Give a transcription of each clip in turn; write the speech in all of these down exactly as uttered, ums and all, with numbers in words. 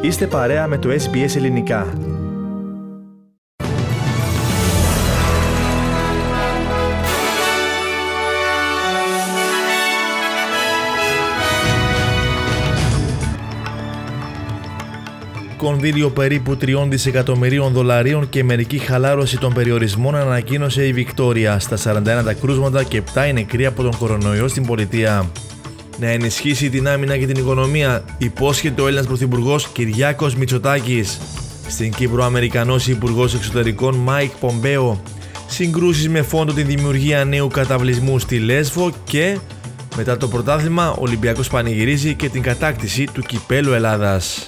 Είστε παρέα με το ες μπι ες Ελληνικά. Κονδύλιο περίπου τριών δισεκατομμυρίων δολαρίων και μερική χαλάρωση των περιορισμών ανακοίνωσε η Βικτόρια. Στα σαράντα ένα τα κρούσματα και επτά οι νεκροί από τον κορονοϊό στην πολιτεία. Να ενισχύσει την άμυνα και την οικονομία, υπόσχεται ο Έλληνας Πρωθυπουργός Κυριάκος Μητσοτάκης. Στην Κύπρο, Αμερικανός Υπουργός Εξωτερικών Μάικ Πομπέο. Συγκρούσεις με φόντο την δημιουργία νέου καταβλισμού στη Λέσβο και μετά το πρωτάθλημα, ο Ολυμπιακός πανηγυρίζει και την κατάκτηση του Κυπέλλου Ελλάδας.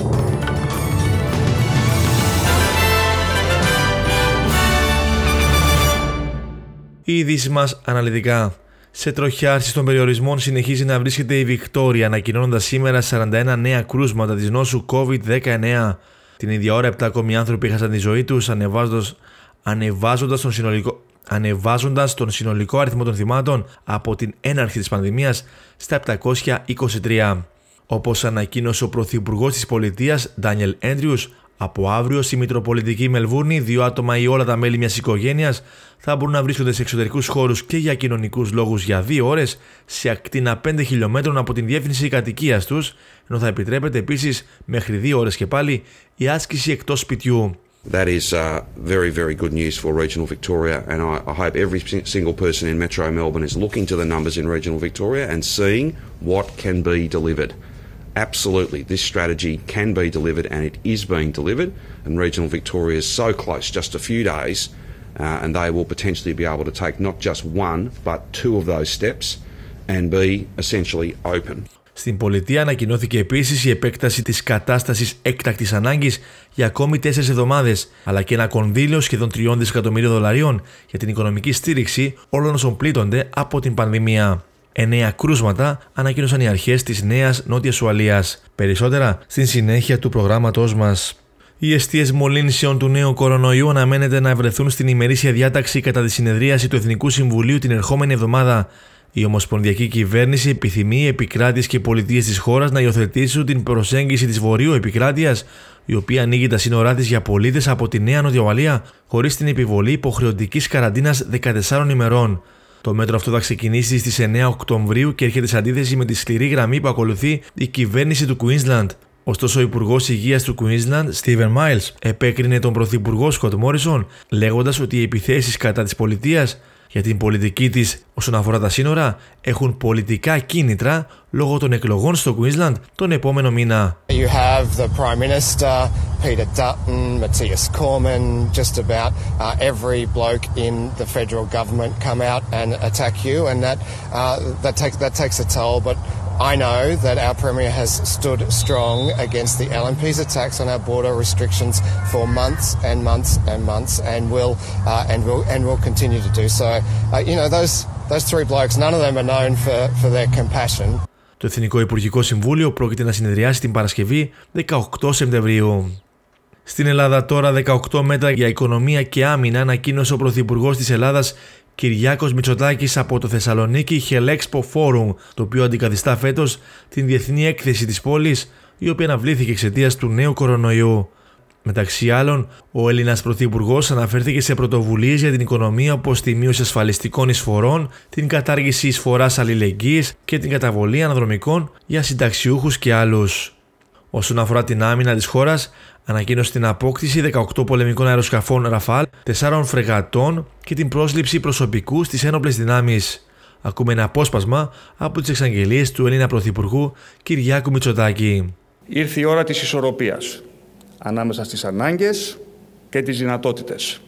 Οι ειδήσεις μας αναλυτικά. Σε τροχιά άρσης των περιορισμών συνεχίζει να βρίσκεται η Βικτόρια, ανακοινώνοντας σήμερα σαράντα ένα νέα κρούσματα της νόσου κόβιντ δεκαεννέα. Την ίδια ώρα, επτά ακόμη άνθρωποι έχασαν τη ζωή τους, ανεβάζοντας, ανεβάζοντας, τον συνολικό, ανεβάζοντας τον συνολικό αριθμό των θυμάτων από την έναρξη της πανδημίας στα επτακόσια είκοσι τρία. Όπως ανακοίνωσε ο Πρωθυπουργός της Πολιτείας, Ντάνιελ Έντριους, από αύριο στη Μητροπολιτική Μελβούρνη, δύο άτομα ή όλα τα μέλη μιας οικογένειας θα μπορούν να βρίσκονται σε εξωτερικούς χώρους και για κοινωνικούς λόγους για δύο ώρες σε ακτίνα πέντε χιλιομέτρων από την διεύθυνση κατοικίας τους, ενώ θα επιτρέπεται επίσης μέχρι δύο ώρες και πάλι η άσκηση εκτός σπιτιού. That is uh, very, very good news for regional Victoria, and I, I hope every single person in Metro Melbourne is looking to the numbers in regional Victoria and seeing what can be delivered. Absolutely, this strategy can be delivered and it is being delivered, and regional Victoria is so close, just a few days, uh, and they will potentially be able to take not just one but two of those steps and be essentially open. Στην πολιτεία ανακοινώθηκε επίσης η επέκταση της κατάστασης έκτακτης ανάγκης για ακόμη τέσσερις εβδομάδες, αλλά και ένα κονδύλιο σχεδόν τριών δισεκατομμυρίων δολαρίων για την οικονομική στήριξη όλων όσων πλήττονται από την πανδημία. Εννέα κρούσματα ανακοίνωσαν οι αρχές της Νέας Νότιας Ουαλίας. Περισσότερα στην συνέχεια του προγράμματός μας. Οι εστίες μολύνσεων του νέου κορονοϊού αναμένεται να βρεθούν στην ημερήσια διάταξη κατά τη συνεδρίαση του Εθνικού Συμβουλίου την ερχόμενη εβδομάδα. Η Ομοσπονδιακή Κυβέρνηση επιθυμεί οι επικράτειες και πολιτείες της χώρας να υιοθετήσουν την προσέγγιση της Βορείου Επικράτειας, η οποία ανοίγει τα σύνορά της για πολίτες από τη Νέα Νότια Ουαλία, χωρίς την επιβολή υποχρεωτικής καραντίνας δεκατεσσάρων ημερών. Το μέτρο αυτό θα ξεκινήσει στις εννέα Οκτωβρίου και έρχεται σε αντίθεση με τη σκληρή γραμμή που ακολουθεί η κυβέρνηση του Queensland. Ωστόσο, ο Υπουργός Υγείας του Queensland, Stephen Miles, επέκρινε τον Πρωθυπουργό Scott Morrison, λέγοντας ότι οι επιθέσεις κατά της πολιτείας για την πολιτική της όσον αφορά τα σύνορα έχουν πολιτικά κίνητρα λόγω των εκλογών στο Queensland τον επόμενο μήνα. You have the Prime Minister, Peter Dutton, Matthias Cormann, just about uh, every bloke in the federal government come out and attack you, and that uh, that takes that takes a toll. But I know that our Premier has stood strong against the L N P's attacks on our border restrictions for months and months and months, and will uh, and will and will continue to do so. Uh, you know, those those three blokes, none of them are known for for their compassion. Το Εθνικό Υπουργικό Συμβούλιο πρόκειται να συνεδριάσει την Παρασκευή δεκαοκτώ Σεπτεμβρίου. Στην Ελλάδα τώρα, δεκαοκτώ μέτρα για οικονομία και άμυνα ανακοίνωσε ο Πρωθυπουργός της Ελλάδας Κυριάκος Μητσοτάκης από το Θεσσαλονίκη Helexpo Forum, το οποίο αντικαθιστά φέτος την διεθνή έκθεση της πόλης, η οποία αναβλήθηκε εξαιτίας του νέου κορονοϊού. Μεταξύ άλλων, ο Έλληνας Πρωθυπουργός αναφέρθηκε σε πρωτοβουλίες για την οικονομία όπως τη μείωση ασφαλιστικών εισφορών, την κατάργηση εισφοράς αλληλεγγύης και την καταβολή αναδρομικών για συνταξιούχους και άλλους. Όσον αφορά την άμυνα της χώρας, ανακοίνωσε την απόκτηση δεκαοκτώ πολεμικών αεροσκαφών Ραφάλ, τεσσάρων φρεγατών και την πρόσληψη προσωπικού στις ένοπλες δυνάμεις. Ακούμε ένα απόσπασμα από τις εξαγγελίες του Έλληνα Πρωθυπουργού Κυριάκου Μητσοτάκη. Ήρθε η ώρα της ισορροπίας ανάμεσα στις ανάγκες και τις δυνατότητες.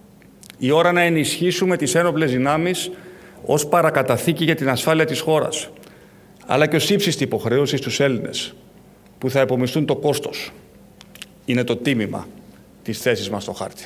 Η ώρα να ενισχύσουμε τις ένοπλες δυνάμεις ως παρακαταθήκη για την ασφάλεια της χώρας, αλλά και ως ύψιστη υποχρέωση στους Έλληνες που θα επομιστούν το κόστος. Είναι το τίμημα της θέσης μας στο χάρτη.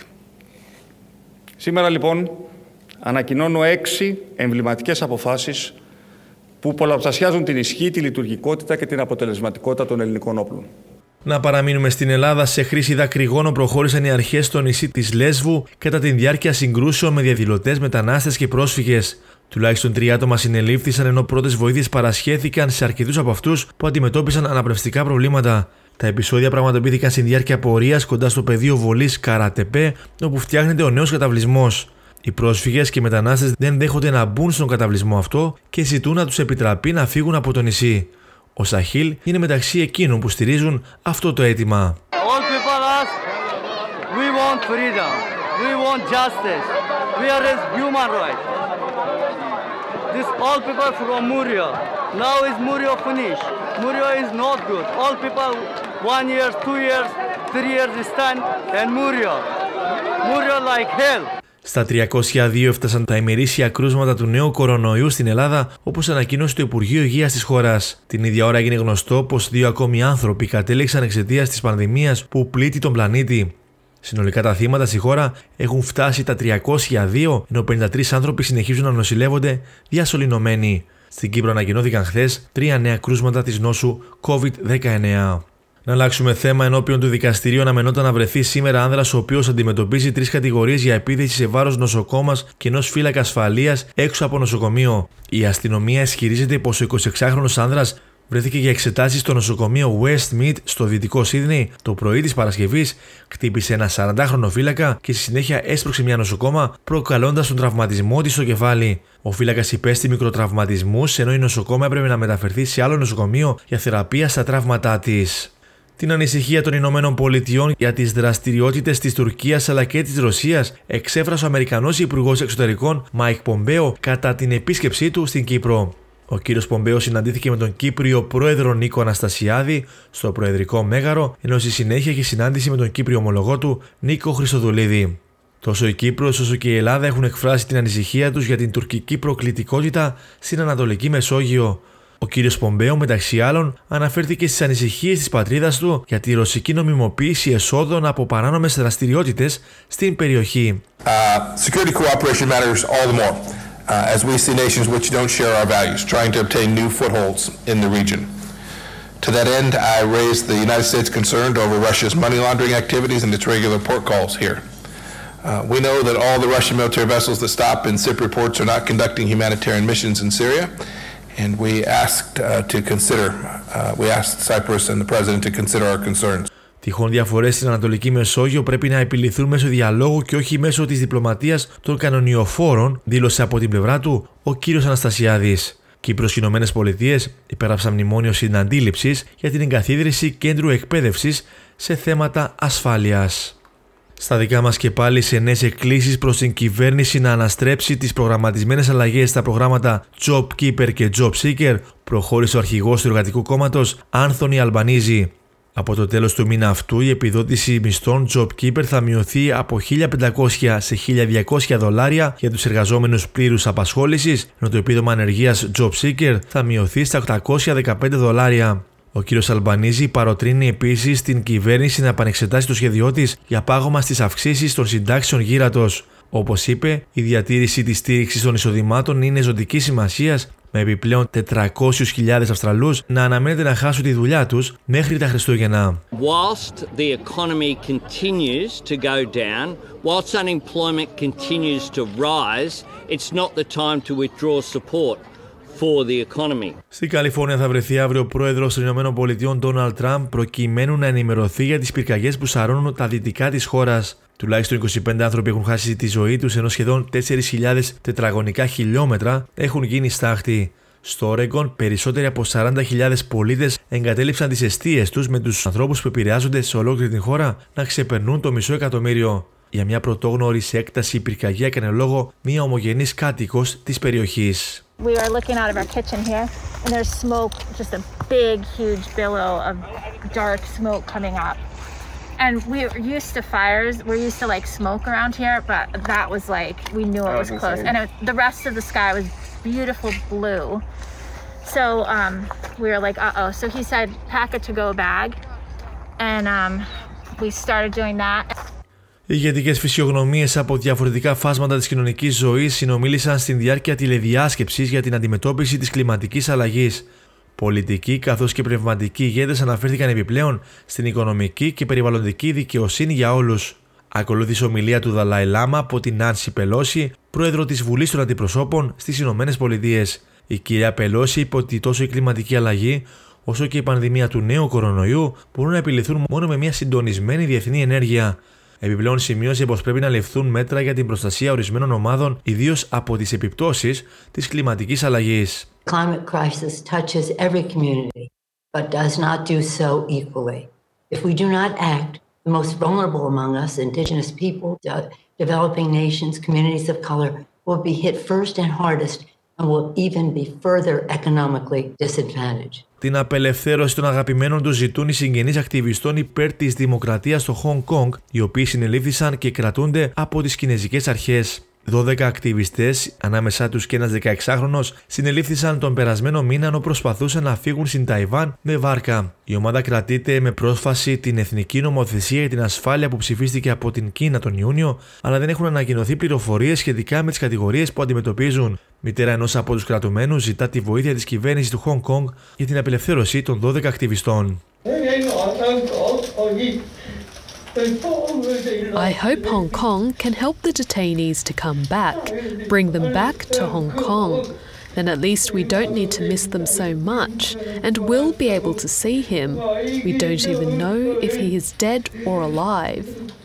Σήμερα λοιπόν ανακοινώνω έξι εμβληματικές αποφάσεις που πολλαπλασιάζουν την ισχύ, τη λειτουργικότητα και την αποτελεσματικότητα των ελληνικών όπλων. Να παραμείνουμε στην Ελλάδα. Σε χρήση δακρυγόνων προχώρησαν οι αρχές στο νησί της Λέσβου κατά τη διάρκεια συγκρούσεων με διαδηλωτές, μετανάστες και πρόσφυγες. Τουλάχιστον τρία άτομα συνελήφθησαν, ενώ πρώτες βοήθειες παρασχέθηκαν σε αρκετούς από αυτούς που αντιμετώπισαν αναπνευστικά προβλήματα. Τα επεισόδια πραγματοποιήθηκαν στη διάρκεια πορείας κοντά στο πεδίο βολής Καρατεπέ, όπου φτιάχνεται ο νέος καταβλισμός. Οι πρόσφυγες και οι μετανάστες δεν δέχονται να μπουν στον καταβλισμό αυτό και ζητούν να τους επιτραπεί να φύγουν από το νησί. Ο Σαχίλ είναι μεταξύ εκείνων που στηρίζουν αυτό το αίτημα. All people ask, we want freedom, we want justice, we are as human rights. This all people from Murio, now is Murio finished. Murio is not good. All people one year, two years, three years stand and Murio, Murio like hell. Στα τριακόσια δύο έφτασαν τα ημερήσια κρούσματα του νέου κορονοϊού στην Ελλάδα, όπως ανακοίνωσε το Υπουργείο Υγείας της χώρας. Την ίδια ώρα έγινε γνωστό πως δύο ακόμη άνθρωποι κατέληξαν εξαιτίας της πανδημίας που πλήττει τον πλανήτη. Συνολικά τα θύματα στη χώρα έχουν φτάσει τα τριακόσια δύο, ενώ πενήντα τρεις άνθρωποι συνεχίζουν να νοσηλεύονται διασωληνωμένοι. Στην Κύπρο ανακοινώθηκαν χθες τρία νέα κρούσματα της νόσου κόβιντ δεκαεννέα. Να αλλάξουμε θέμα. Ενώπιον του δικαστηρίου αναμενόταν να βρεθεί σήμερα άνδρας ο οποίος αντιμετωπίζει τρεις κατηγορίες για επίθεση σε βάρος νοσοκόμας και ενός φύλακα ασφαλείας έξω από νοσοκομείο. Η αστυνομία ισχυρίζεται πως ο εικοσιεξάχρονος άνδρας βρέθηκε για εξετάσεις στο νοσοκομείο Westmead στο δυτικό Σίδνεϊ το πρωί της Παρασκευής, χτύπησε ένα σαραντάχρονο φύλακα και στη συνέχεια έσπρωξε μια νοσοκόμα, προκαλώντας τον τραυματισμό της στο κεφάλι. Ο φύλακας υπέστη μικροτραυματισμούς, ενώ η νοσοκόμα έπρεπε να μεταφερθεί σε άλλο νοσοκομείο για θεραπεία στα τραύματά της. Την ανησυχία των Ηνωμένων Πολιτειών για τις δραστηριότητες της Τουρκίας αλλά και της Ρωσίας εξέφρασε ο Αμερικανός Υπουργός Εξωτερικών Μάικ Πομπέο κατά την επίσκεψή του στην Κύπρο. Ο κύριος Πομπέο συναντήθηκε με τον Κύπριο πρόεδρο Νίκο Αναστασιάδη στο Προεδρικό Μέγαρο, ενώ στη συνέχεια είχε συνάντηση με τον Κύπριο ομολογό του Νίκο Χριστοδουλίδη. Τόσο η Κύπρος όσο και η Ελλάδα έχουν εκφράσει την ανησυχία τους για την τουρκική προκλητικότητα στην Ανατολική Μεσόγειο. Ο κύριος Πομπέο, μεταξύ άλλων, αναφέρθηκε στις ανησυχίες της πατρίδας του για τη ρωσική νομιμοποίηση εσόδων από παράνομες δραστηριότητες στην περιοχή. Uh, security cooperation matters all the more, uh, as we see nations which don't share our values trying to obtain new footholds in the region. To that end, I raised the United States concern over Russia's money laundering activities and its regular port calls here. Uh, we know that all the Russian military vessels that stop in Cypriot ports are not conducting humanitarian missions in Syria. And we asked uh, to consider, uh, we asked Cyprus and the President to consider our concerns. Τυχόν διαφορές στην Ανατολική Μεσόγειο πρέπει να επιληθούν μέσω διαλόγου και όχι μέσω της διπλωματίας των κανονιοφόρων, δήλωσε από την πλευρά του ο κύριος Αναστασιάδης. Κύπρος και οι Ηνωμένες Πολιτείες υπέγραψαν μνημόνιο συναντήληψης για την εγκαθίδρυση κέντρου εκπαίδευσης σε θέματα ασφάλειας. Στα δικά μας και πάλι σε νέες εκκλήσεις προς την κυβέρνηση να αναστρέψει τις προγραμματισμένες αλλαγές στα προγράμματα JobKeeper και JobSeeker, προχώρησε ο αρχηγός του Εργατικού Κόμματος Άνθονι Αλμπανίζη. Από το τέλος του μήνα αυτού η επιδότηση μισθών JobKeeper θα μειωθεί από χίλια πεντακόσια σε χίλια διακόσια δολάρια για τους εργαζόμενους πλήρους απασχόλησης, ενώ το επίδομα ανεργίας JobSeeker θα μειωθεί στα οκτακόσια δεκαπέντε δολάρια. Ο κύριος Αλμπανίζη παροτρύνει επίσης την κυβέρνηση να επανεξετάσει το σχέδιό της για πάγωμα στις αυξήσεις των συντάξεων γύρατος. Όπως είπε, η διατήρηση της στήριξης των εισοδημάτων είναι ζωτικής σημασίας, με επιπλέον τετρακόσιες χιλιάδες Αυστραλούς να αναμένεται να χάσουν τη δουλειά τους μέχρι τα Χριστούγεννα. Whilst the economy continues to go down, whilst unemployment continues to rise, it's not the time to withdraw support for the economy. Στην Καλιφόρνια θα βρεθεί αύριο ο πρόεδρος των Ηνωμένων Πολιτειών Ντόναλντ Τραμπ προκειμένου να ενημερωθεί για τις πυρκαγιές που σαρώνουν τα δυτικά της χώρας. Τουλάχιστον είκοσι πέντε άνθρωποι έχουν χάσει τη ζωή τους, ενώ σχεδόν τέσσερις χιλιάδες τετραγωνικά χιλιόμετρα έχουν γίνει στάχτη. Στο Όρεγκον, περισσότεροι από σαράντα χιλιάδες πολίτες εγκατέλειψαν τις εστίες τους, με τους ανθρώπους που επηρεάζονται σε ολόκληρη την χώρα να ξεπερνούν το μισό εκατομμύριο. Για μια πρωτόγνωρη σε έκταση πυρκαγιά έκανε λόγο μια ομογενής κάτοικος της περιοχής. We are looking out of our kitchen here, and there's smoke, just a big, huge billow of dark smoke coming up. And we're used to fires, we're used to like smoke around here, but that was like, we knew it was close. And it, the rest of the sky was beautiful blue. So um, we were like, uh-oh. So he said, pack a to-go bag, and um, we started doing that. Οι ηγετικές φυσιογνωμίες από διαφορετικά φάσματα της κοινωνικής ζωής συνομίλησαν στην διάρκεια τηλεδιάσκεψης για την αντιμετώπιση της κλιματικής αλλαγής. Πολιτικοί καθώς και πνευματικοί ηγέτες αναφέρθηκαν επιπλέον στην οικονομική και περιβαλλοντική δικαιοσύνη για όλους. Ακολούθησε ομιλία του Δαλάι Λάμα από την Νάνση Πελόση, πρόεδρο της Βουλής των Αντιπροσώπων στις Ηνωμένες Πολιτείες. Η κυρία Πελόση είπε ότι τόσο η κλιματική αλλαγή όσο και η πανδημία του νέου κορονοϊού μπορούν να επιληθούν μόνο με μια συντονισμένη διεθνή ενέργεια. Επιπλέον, σημείωσε πως πρέπει να ληφθούν μέτρα για την προστασία ορισμένων ομάδων, ιδίως από τις επιπτώσεις της κλιματικής αλλαγής. Climate crisis touches every community, but does not do so equally. If we do not act, the most vulnerable among us, indigenous people, de- developing nations, communities of color, will be hit first and hardest and will even be further economically disadvantaged. Την απελευθέρωση των αγαπημένων τους ζητούν οι συγγενείς ακτιβιστών υπέρ της δημοκρατίας στο Χονγκ Κονγκ, οι οποίοι συνελήφθησαν και κρατούνται από τις κινεζικές αρχές. δώδεκα ακτιβιστές, ανάμεσά τους και ένας δεκαεξάχρονος, συνελήφθησαν τον περασμένο μήνα ενώ προσπαθούσαν να φύγουν στην Ταϊβάν με βάρκα. Η ομάδα κρατείται με πρόσφαση την Εθνική Νομοθεσία για την Ασφάλεια που ψηφίστηκε από την Κίνα τον Ιούνιο, αλλά δεν έχουν ανακοινωθεί πληροφορίες σχετικά με τις κατηγορίες που αντιμετωπίζουν. Μητέρα ενός από τους κρατουμένους ζητά τη βοήθεια της κυβέρνησης του Χονγκ Κονγκ για την απελευθέρωση των δώδεκα ακτιβιστών. I hope Hong Kong can help the detainees to come back, bring them back to Hong Kong. Then at least we don't need to miss them so much and we'll be able to see him. We don't even know if he is dead or alive.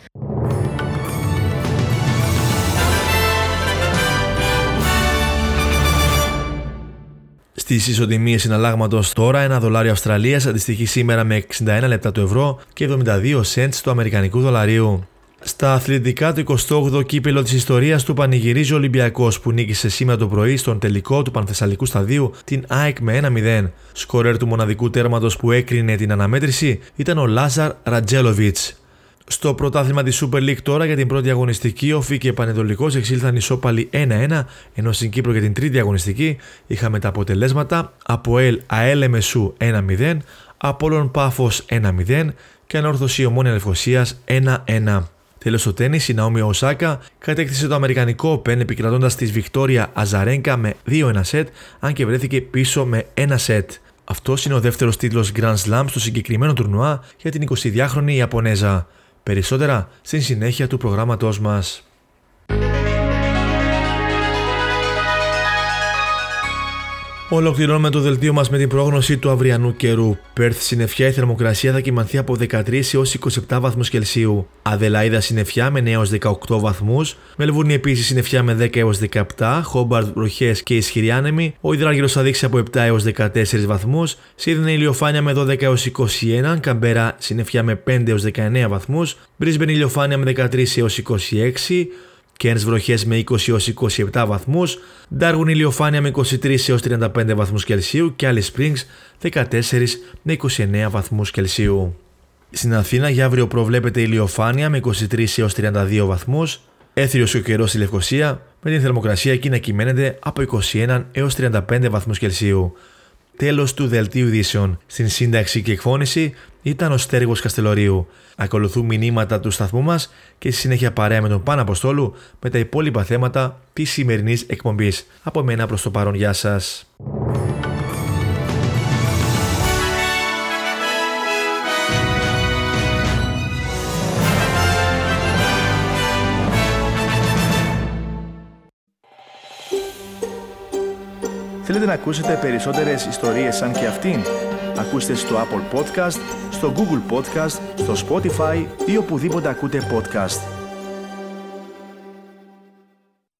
Στις ισοτιμίες συναλλάγματος τώρα, ένα δολάριο Αυστραλίας αντιστοιχεί σήμερα με εξήντα ένα λεπτά του ευρώ και εβδομήντα δύο σεντς του αμερικανικού δολαρίου. Στα αθλητικά, το εικοστό όγδοο κύπελλο της ιστορίας του πανηγυρίζει ο Ολυμπιακός που νίκησε σήμερα το πρωί στον τελικό του Πανθεσσαλικού Σταδίου την ΑΕΚ με ένα μηδέν. Σκόρερ του μοναδικού τέρματος που έκρινε την αναμέτρηση ήταν ο Λάζαρ Ρατζέλοβιτς. Στο πρωτάθλημα της Super League τώρα, για την πρώτη αγωνιστική, ο Φι και Πανετολικός εξήλθαν ισόπαλοι ένα ένα, ενώ στην Κύπρο για την τρίτη αγωνιστική είχαμε τα αποτελέσματα ΑΠΟΕΛ ΑΕΛ Μεσού ένα μηδέν, Απόλλων Πάφος ένα μηδέν και Ανόρθωση Ομόνια Λευκωσίας ένα ένα. Τέλος στο τένις, η Ναόμι Οσάκα κατέκτησε το αμερικανικό Open επικρατώντας της Βικτόρια Αζαρένκα με δύο ένα σετ, αν και βρέθηκε πίσω με ένα σετ. Αυτός είναι ο δεύτερος τίτλος Grand Slam στο συγκεκριμένο τουρνουά για την εικοσιδυάχρονη Ιαπωνέζα. Περισσότερα στην συνέχεια του προγράμματός μας. Ολοκληρώνουμε το δελτίο μας με την πρόγνωση του αυριανού καιρού. Πέρθ συννεφιά, η θερμοκρασία θα κυμανθεί από δεκατρείς έως είκοσι επτά βαθμούς Κελσίου. Αδελαΐδα συννεφιά με εννέα έως δεκαοκτώ βαθμούς. Μελβούρνη επίσης συννεφιά με δέκα έως δεκαεπτά. Χόμπαρτ βροχές και ισχυρή άνεμη. Ο υδράργυρος θα δείξει από επτά έως δεκατέσσερις βαθμούς. Σίδνεϊ ηλιοφάνεια με δώδεκα έως είκοσι ένα. Καμπέρα συννεφιά με πέντε έως δεκαεννέα βαθμούς. Μπρίσμπεν ηλιοφάνεια με δεκατρείς έως είκοσι έξι. Κέρνς βροχές με είκοσι έως είκοσι επτά βαθμούς, Ντάργουν ηλιοφάνεια με είκοσι τρεις έως τριάντα πέντε βαθμούς Κελσίου και Alice Springs δεκατέσσερις με είκοσι εννέα βαθμούς Κελσίου. Στην Αθήνα για αύριο προβλέπεται ηλιοφάνεια με είκοσι τρεις έως τριάντα δύο βαθμούς, έθριος ο καιρός στη Λευκωσία με την θερμοκρασία εκεί να κυμαίνεται από είκοσι ένα έως τριάντα πέντε βαθμούς Κελσίου. Τέλος του δελτίου ειδήσεων. Στην σύνταξη και εκφώνηση ήταν ο Στέργος Καστελορίου. Ακολουθούν μηνύματα του σταθμού μας και στη συνέχεια παρέα με τον Πάνο Αποστόλου με τα υπόλοιπα θέματα της σημερινής εκπομπής. Από μένα προς το παρόν, γεια σας. Θέλετε να ακούσετε περισσότερες ιστορίες σαν και αυτήν? Ακούστε στο Apple Podcast, στο Google Podcast, στο Spotify ή οπουδήποτε ακούτε podcast.